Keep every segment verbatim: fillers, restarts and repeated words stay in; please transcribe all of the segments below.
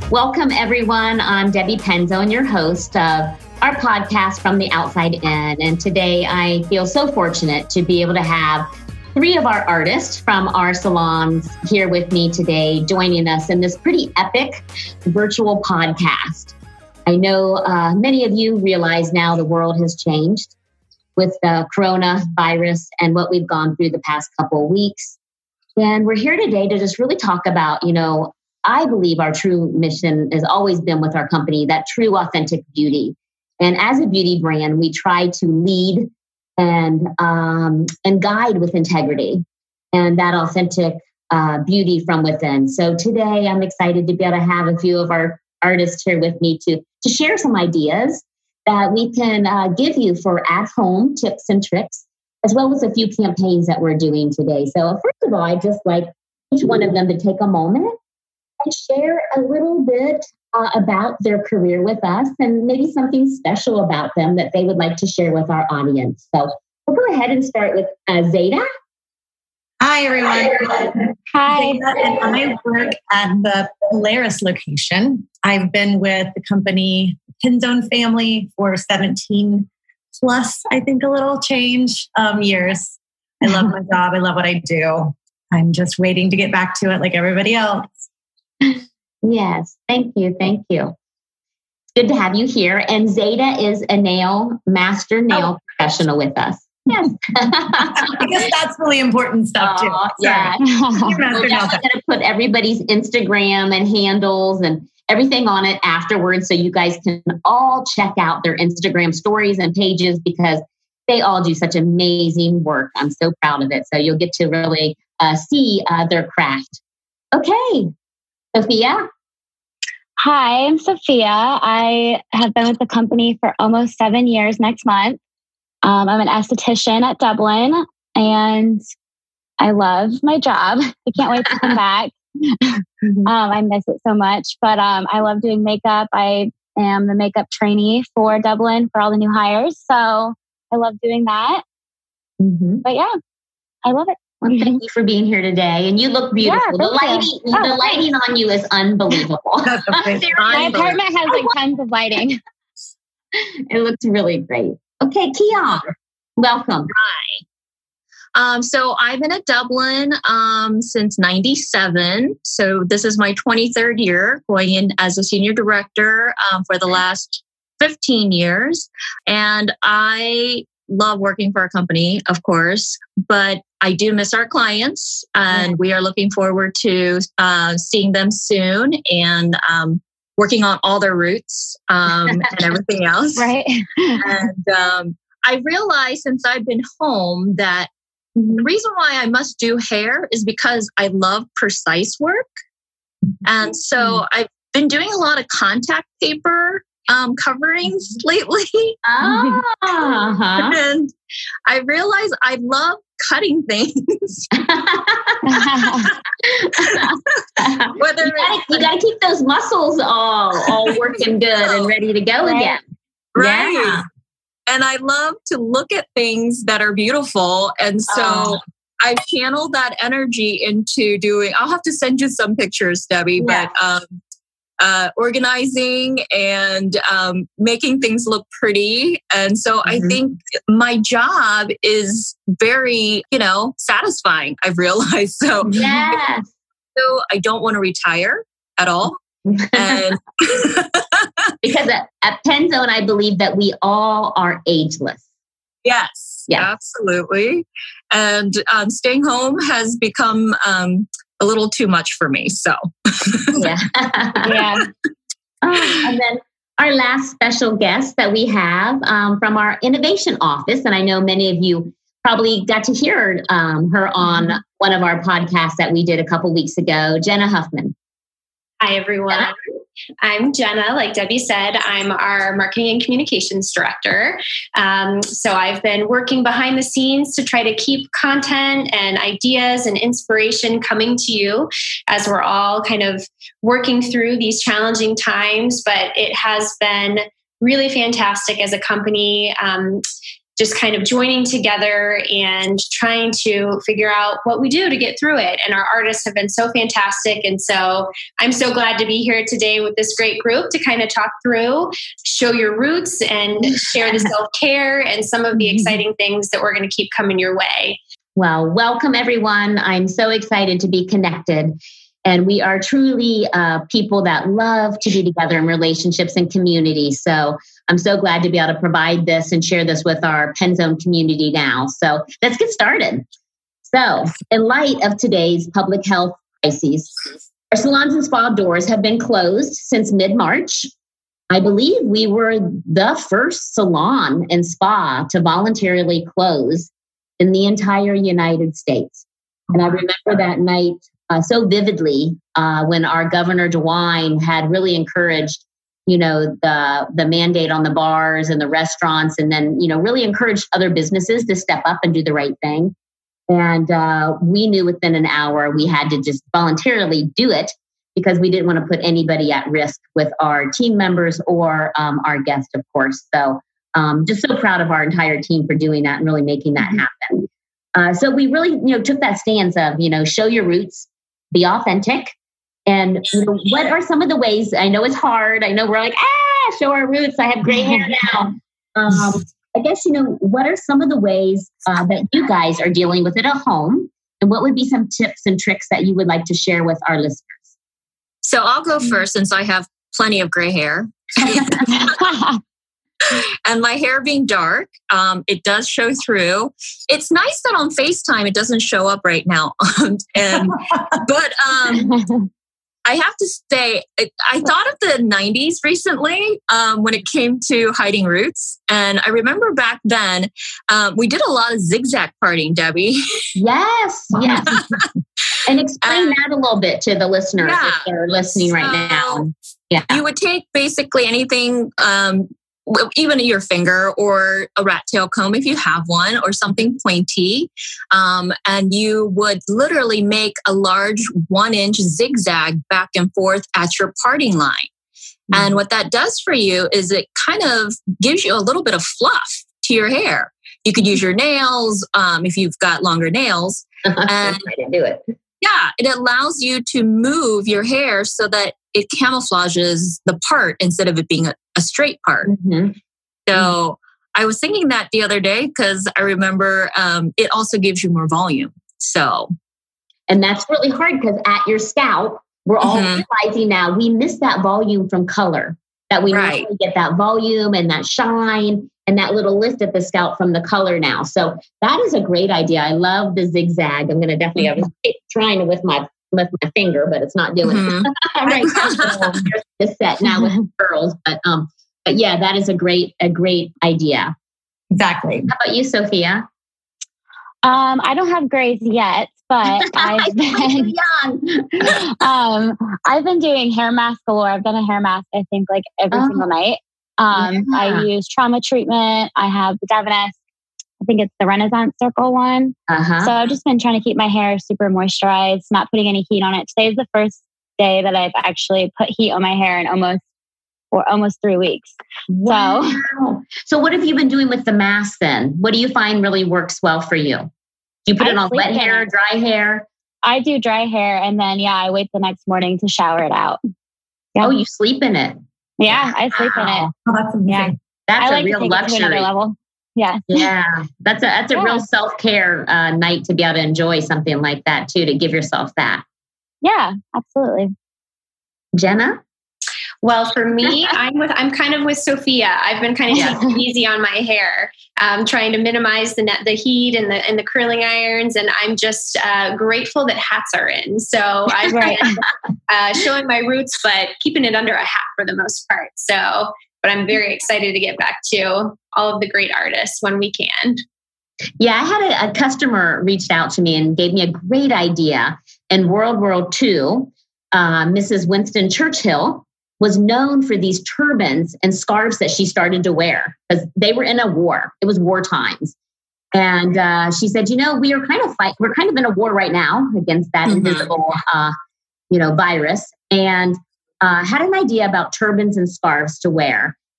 Welcome, everyone. I'm Debbie Penzone, your host of our podcast From the Outside In. And today I feel so fortunate to be able to have three of our artists from our salons here with me today, joining us in this pretty epic virtual podcast. I know uh, many of you realize now the world has changed with the coronavirus and what we've gone through the past couple of weeks. And we're here today to just really talk about, you know, I believe our true mission has always been with our company, that true, authentic beauty. And as a beauty brand, we try to lead and um, and guide with integrity and that authentic uh, beauty from within. So today, I'm excited to be able to have a few of our artists here with me to, to share some ideas that we can uh, give you for at-home tips and tricks, as well as a few campaigns that we're doing today. So first of all, I'd just like each one of them to take a moment and share a little bit uh, about their career with us and maybe something special about them that they would like to share with our audience. So we'll go ahead and start with uh, Zeta. Hi, everyone. Hi. Zeta, and I work at the Polaris location. I've been with the company Penzone family for seventeen plus, I think a little change, um, years. I love my job. I love what I do. I'm just waiting to get back to it like everybody else. Yes, thank you, thank you. Good to have you here. And Zeta is a nail master nail oh. professional with us. Yes, because that's really important stuff too. Oh, yeah, we're definitely going to put everybody's Instagram and handles and everything on it afterwards, so you guys can all check out their Instagram stories and pages because they all do such amazing work. I'm so proud of it. So you'll get to really uh, see uh, their craft. Okay. Sophia? Hi, I'm Sophia. I have been with the company for almost seven years next month. Um, I'm an esthetician at Dublin, and I love my job. I can't wait to come back. um, I miss it so much, but um, I love doing makeup. I am the makeup trainee for Dublin for all the new hires, so I love doing that. Mm-hmm. But yeah, I love it. Well, thank you for being here today. And you look beautiful. Yeah, the lighting, oh, the lighting on you is unbelievable. My apartment has like tons of lighting. It looks really great. Okay, Keon, welcome. Hi. Um, so I've been at Dublin um, since ninety-seven. So this is my twenty-third year going in as a senior director um, for the last fifteen years. And I love working for our company, of course, but I do miss our clients, and yeah. we are looking forward to uh, seeing them soon and um, working on all their roots um, and everything else. Right. And um, I realized since I've been home that the reason why I must do hair is because I love precise work. And so I've been doing a lot of contact paper um, coverings lately. Uh-huh. And I realized I love cutting things. Whether you gotta, you gotta keep those muscles all, all working good and ready to go right. again. Right. Yeah. And I love to look at things that are beautiful. And so oh. I channel that energy into doing, I'll have to send you some pictures, Debbie, yeah. but um, uh, organizing and um, making things look pretty. And so mm-hmm. I think my job is very, you know, satisfying, I've realized. So, yes. so I don't want to retire at all. And because at, at Penzone, I believe that we all are ageless. Yes, yes. Absolutely. And um, staying home has become um, a little too much for me. So, yeah. yeah. Oh, and then our last special guest that we have um, from our innovation office, and I know many of you probably got to hear um, her on mm-hmm. one of our podcasts that we did a couple weeks ago, Jenna Huffman. Hi, everyone. I'm Jenna. Like Debbie said, I'm our marketing and communications director. Um, so I've been working behind the scenes to try to keep content and ideas and inspiration coming to you as we're all kind of working through these challenging times. But it has been really fantastic as a company. Um, just kind of joining together and trying to figure out what we do to get through it. And our artists have been so fantastic. And so I'm so glad to be here today with this great group to kind of talk through, show your roots and share the self-care and some of the exciting things that we're going to keep coming your way. Well, welcome everyone. I'm so excited to be connected. And we are truly uh, people that love to be together in relationships and community. So I'm so glad to be able to provide this and share this with our Penzone community now. So let's get started. So in light of today's public health crises, our salons and spa doors have been closed since mid-March. I believe we were the first salon and spa to voluntarily close in the entire United States. And I remember that night Uh, so vividly uh, when our Governor DeWine had really encouraged, you know, the the mandate on the bars and the restaurants, and then, you know, really encouraged other businesses to step up and do the right thing. And uh, we knew within an hour we had to just voluntarily do it because we didn't want to put anybody at risk with our team members or um, our guests, of course. So um, just so proud of our entire team for doing that and really making that happen. Uh, so we really, you know, took that stance of, you know, show your roots, be authentic. And you know, what are some of the ways? I know it's hard. I know we're like, ah, show our roots. I have gray hair now. Um, I guess, you know, what are some of the ways uh, that you guys are dealing with it at home? And what would be some tips and tricks that you would like to share with our listeners? So I'll go first since I have plenty of gray hair. And my hair being dark, um, it does show through. It's nice that on FaceTime it doesn't show up right now. and But um, I have to say, I thought of the nineties recently um, when it came to hiding roots. And I remember back then, um, we did a lot of zigzag parting, Debbie. Yes, yes. And explain um, that a little bit to the listeners yeah. if they're listening so right now. Yeah. You would take basically anything, um, even your finger or a rat tail comb if you have one, or something pointy. Um, and you would literally make a large one inch zigzag back and forth at your parting line. Mm-hmm. And what that does for you is it kind of gives you a little bit of fluff to your hair. You could use your nails um, if you've got longer nails. And to do it. Yeah, it allows you to move your hair so that it camouflages the part instead of it being a, a straight part. Mm-hmm. So mm-hmm. I was thinking that the other day because I remember um, it also gives you more volume. So, and that's really hard because at your scalp, we're all mm-hmm. realizing now we miss that volume from color, that we right. normally get that volume and that shine and that little lift at the scalp from the color now. So that is a great idea. I love the zigzag. I'm going to definitely, mm-hmm. I was trying with my with my finger, but it's not doing mm-hmm. it. Right. It's set now with curls, but um, but yeah, that is a great a great idea. Exactly. How about you, Sophia? Um, I don't have grays yet, but I've been young. um, I've been doing hair mask galore. I've done a hair mask, I think, like every oh. single night. Um, yeah. I use trauma treatment. I have the Devanest. I think it's the Renaissance Circle one. Uh-huh. So I've just been trying to keep my hair super moisturized, not putting any heat on it. Today's the first day that I've actually put heat on my hair in almost or almost three weeks. Wow. So, so what have you been doing with the mask then? What do you find really works well for you? Do you put I it on wet hair, it. dry hair? I do dry hair, and then yeah, I wait the next morning to shower it out. Yeah. Oh, you sleep in it? Yeah, I sleep wow. in it. Oh, that's amazing. Yeah. That's I a like real to take luxury. It to another level. Yeah. Yeah. That's a that's a yeah. real self-care uh, night to be able to enjoy something like that too, to give yourself that. Yeah, absolutely. Jenna? Well, for me, I'm with I'm kind of with Sophia. I've been kind of yeah. taking it easy on my hair, um, trying to minimize the net, the heat and the and the curling irons. And I'm just uh, grateful that hats are in. So I'm right. uh, showing my roots, but keeping it under a hat for the most part. So, but I'm very excited to get back to all of the great artists when we can. Yeah, I had a, a customer reached out to me and gave me a great idea. In World War Two, uh, Missus Winston Churchill was known for these turbans and scarves that she started to wear because they were in a war. It was war times. And uh, she said, you know, we are kind of fight. We're kind of in a war right now against that mm-hmm. invisible, uh, you know, virus. And uh, had an idea about turbans and scarves to wear.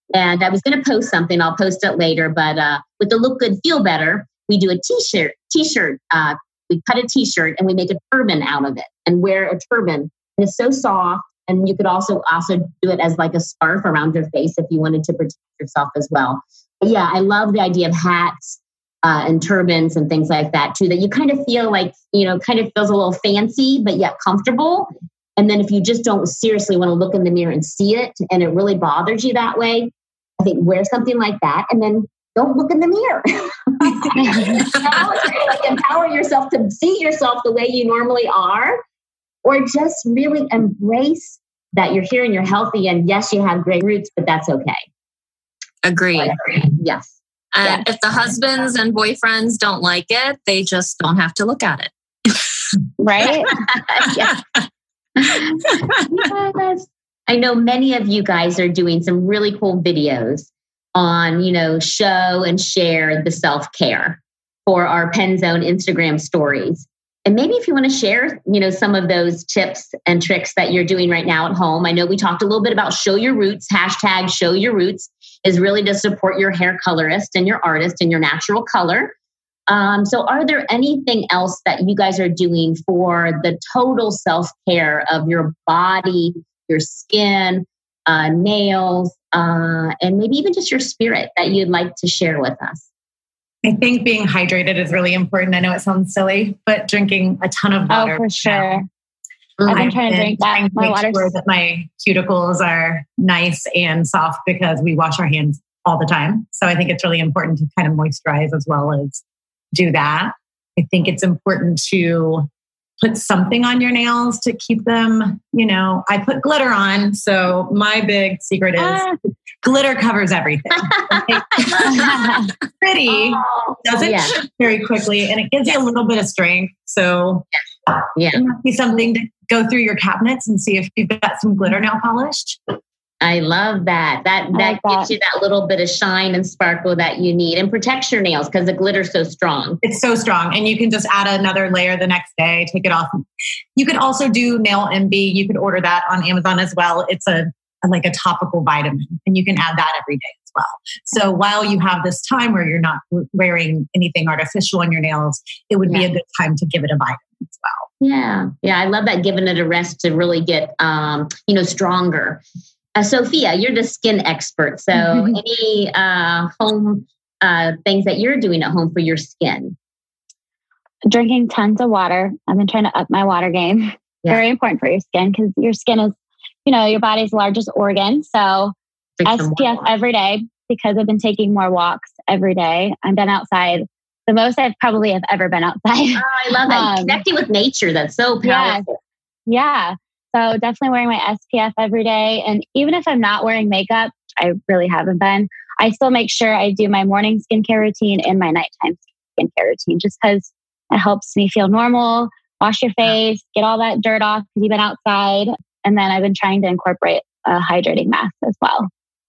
And I was going to post something. I'll post it later. But uh, with the Look Good, Feel Better, we do a t-shirt. T-shirt. Uh, we cut a t-shirt and we make a turban out of it and wear a turban. And it's so soft. And you could also also do it as like a scarf around your face if you wanted to protect yourself as well. But yeah, I love the idea of hats uh, and turbans and things like that too. That you kind of feel like, you know, kind of feels a little fancy but yet comfortable. And then if you just don't seriously want to look in the mirror and see it, and it really bothers you that way, I think wear something like that, and then don't look in the mirror. Like empower yourself to see yourself the way you normally are, or just really embrace that you're here and you're healthy. And yes, you have great roots, but that's okay. Agree. Yes. And yes. if the husbands and boyfriends don't like it, they just don't have to look at it. Right? Yes. Yes. I know many of you guys are doing some really cool videos on, you know, show and share the self-care for our Penzone Instagram stories. And maybe if you want to share, you know, some of those tips and tricks that you're doing right now at home. I know we talked a little bit about show your roots. Hashtag show your roots is really to support your hair colorist and your artist and your natural color. Um, so are there anything else that you guys are doing for the total self-care of your body, your skin, uh, nails, uh, and maybe even just your spirit that you'd like to share with us? I think being hydrated is really important. I know it sounds silly, but drinking a ton of water. Oh, for sure. I've been I've trying to drink that. To my make water's sure that my cuticles are nice and soft because we wash our hands all the time. So I think it's really important to kind of moisturize as well as do that. I think it's important to put something on your nails to keep them, you know, I put glitter on. So my big secret is ah. glitter covers everything. Pretty, oh, doesn't yeah. shift very quickly, and it gives you a little bit of strength. So yeah. it must be something to go through your cabinets and see if you've got some glitter nail polish. I love that. That that like gives that. you that little bit of shine and sparkle that you need, and protects your nails because the glitter's so strong. It's so strong, and you can just add another layer the next day, take it off. You could also do Nail Envy. You could order that on Amazon as well. It's a, a like a topical vitamin, and you can add that every day as well. So while you have this time where you're not wearing anything artificial on your nails, it would yeah. be a good time to give it a vitamin as well. Yeah, yeah, I love that. Giving it a rest to really get um, you know stronger. Uh, Sophia, you're the skin expert. So mm-hmm. any uh, home uh, things that you're doing at home for your skin? Drinking tons of water. I've been trying to up my water game. Yeah. Very important for your skin because your skin is, you know, your body's largest organ. So Drink S P F every day because I've been taking more walks every day. I've been outside the most I've probably have ever been outside. Oh, I love that. Um, Connecting with nature. That's so powerful. Yeah. yeah. So definitely wearing my S P F every day. And even if I'm not wearing makeup, I really haven't been, I still make sure I do my morning skincare routine and my nighttime skincare routine just because it helps me feel normal, wash your face, get all that dirt off because you've been outside. And then I've been trying to incorporate a hydrating mask as well.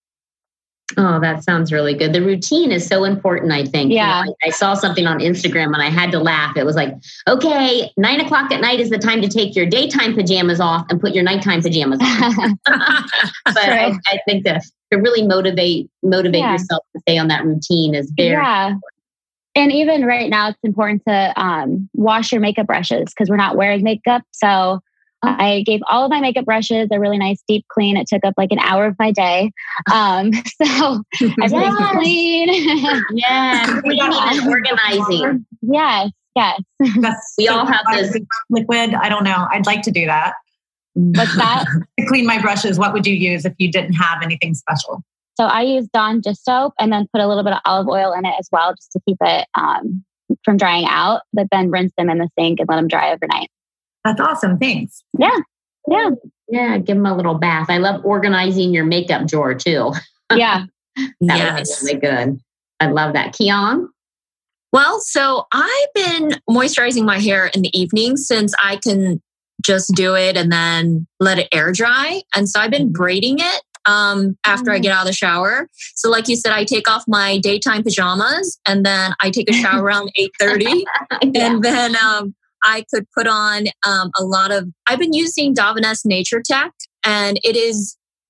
Oh, that sounds really good. The routine is so important, I think. Yeah. You know, I, I saw something on Instagram and I had to laugh. It was like, okay, nine o'clock at night is the time to take your daytime pajamas off and put your nighttime pajamas on. But I, I think that to really motivate motivate yeah. yourself to stay on that routine is very yeah. important. And even right now, it's important to um, wash your makeup brushes because we're not wearing makeup. So I gave all of my makeup brushes a really nice deep clean. It took up like an hour of my day. Um, so I yes. clean. Yeah, cleaning and organizing. Yes, yes. That's we so all have this liquid. I don't know. I'd like to do that. What's that? To clean my brushes, what would you use if you didn't have anything special? So I use Dawn dish soap and then put a little bit of olive oil in it as well, just to keep it um, from drying out. But then rinse them in the sink and let them dry overnight. That's awesome. Thanks. Yeah. Yeah. Yeah. Give them a little bath. I love organizing your makeup drawer too. Yeah. That yes. would be really good. I love that. Keon? Well, so I've been moisturizing my hair in the evening since I can just do it and then let it air dry. And so I've been braiding it um, after mm. I get out of the shower. So like you said, I take off my daytime pajamas and then I take a shower around eight thirty. Yeah. And then um, I could put on um, a lot of, I've been using Davines Nature Tech, and it is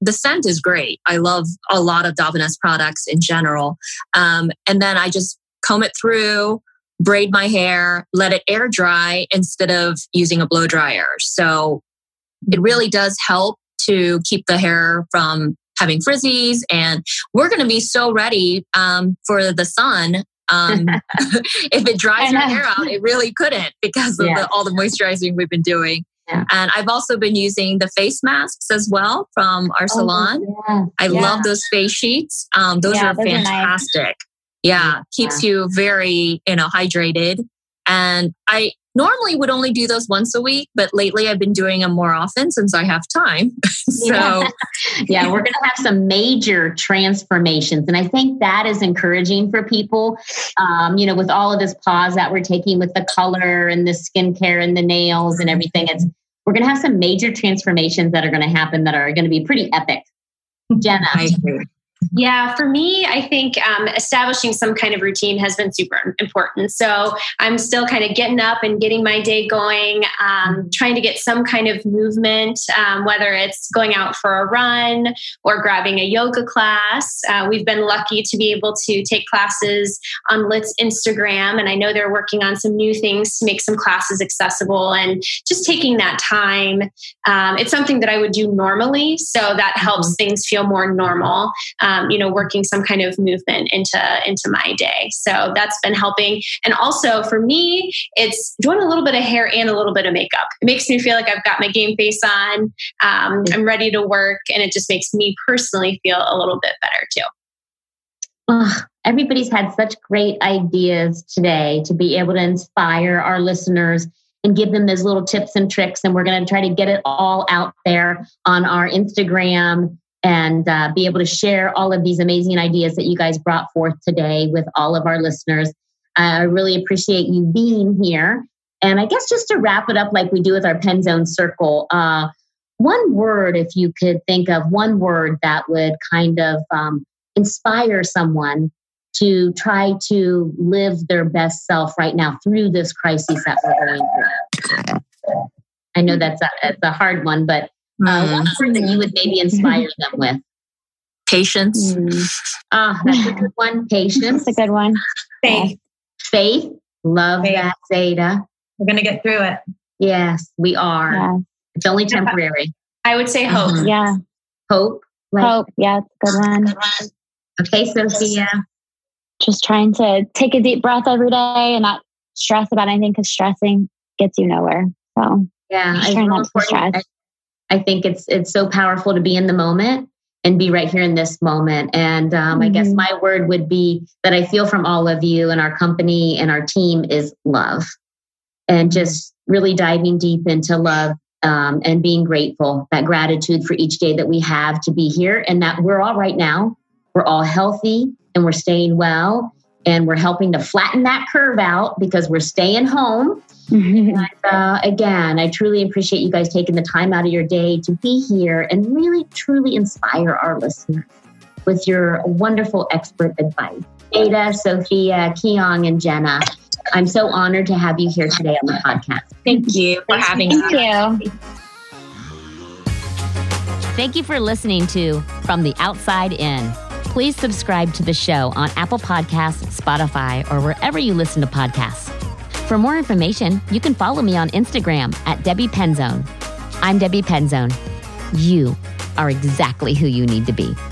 the scent is great. I love a lot of Davines products in general. Um, and then I just comb it through, braid my hair, let it air dry instead of using a blow dryer. So it really does help to keep the hair from having frizzies. And we're going to be so ready um, for the sun. Um, if it dries our hair out, it really couldn't because of yeah. the, all the moisturizing we've been doing. Yeah. And I've also been using the face masks as well from our salon. Oh, yeah. I yeah. love those face sheets. Um, those yeah, are those fantastic. Are nice. Yeah, yeah, keeps you very, you know, hydrated. And I normally would only do those once a week, but lately I've been doing them more often since I have time. so, yeah, yeah we're going to have some major transformations. And I think that is encouraging for people, um, you know, with all of this pause that we're taking with the color and the skincare and the nails and everything. It's we're going to have some major transformations that are going to happen that are going to be pretty epic. Jenna. I agree. Yeah, for me, I think um, establishing some kind of routine has been super important. So I'm still kind of getting up and getting my day going, um, trying to get some kind of movement, um, whether it's going out for a run or grabbing a yoga class. Uh, we've been lucky to be able to take classes on Lit's Instagram, and I know they're working on some new things to make some classes accessible, and just taking that time. Um, it's something that I would do normally, so that helps mm-hmm. things feel more normal. Um, Um, you know, working some kind of movement into, into my day. So that's been helping. And also for me, it's doing a little bit of hair and a little bit of makeup. It makes me feel like I've got my game face on. Um, I'm ready to work. And it just makes me personally feel a little bit better too. Oh, everybody's had such great ideas today to be able to inspire our listeners and give them those little tips and tricks. And we're going to try to get it all out there on our Instagram and uh, be able to share all of these amazing ideas that you guys brought forth today with all of our listeners. Uh, I really appreciate you being here. And I guess just to wrap it up like we do with our Penzone Circle, uh, one word, if you could think of one word that would kind of um, inspire someone to try to live their best self right now through this crisis that we're going through. I know that's a, it's a hard one, but Uh, one word that you would maybe inspire them with? Patience. Mm. Oh, that's a good one. Patience. That's a good one. Faith. Faith. Love Faith. That, Zeta. We're going to get through it. Yes, we are. Yeah. It's only temporary. I would say hope. Mm-hmm. Yeah. Hope. Like, hope. Yeah, it's a good one. Okay, Sophia. Just trying to take a deep breath every day and not stress about anything because stressing gets you nowhere. So yeah, just trying not to stress. I, I think it's it's so powerful to be in the moment and be right here in this moment. And um, mm-hmm. I guess my word would be that I feel from all of you and our company and our team is love. And just really diving deep into love um, and being grateful, that gratitude for each day that we have to be here and that we're all right now. We're all healthy and we're staying well. And we're helping to flatten that curve out because we're staying home. And, uh, again, I truly appreciate you guys taking the time out of your day to be here and really, truly inspire our listeners with your wonderful expert advice. Ada, Sophia, Keong, and Jenna, I'm so honored to have you here today on the podcast. Thank you for having us. Thank you. Thank you for listening to From the Outside In. Please subscribe to the show on Apple Podcasts, Spotify, or wherever you listen to podcasts. For more information, you can follow me on Instagram at Debbie Penzone. I'm Debbie Penzone. You are exactly who you need to be.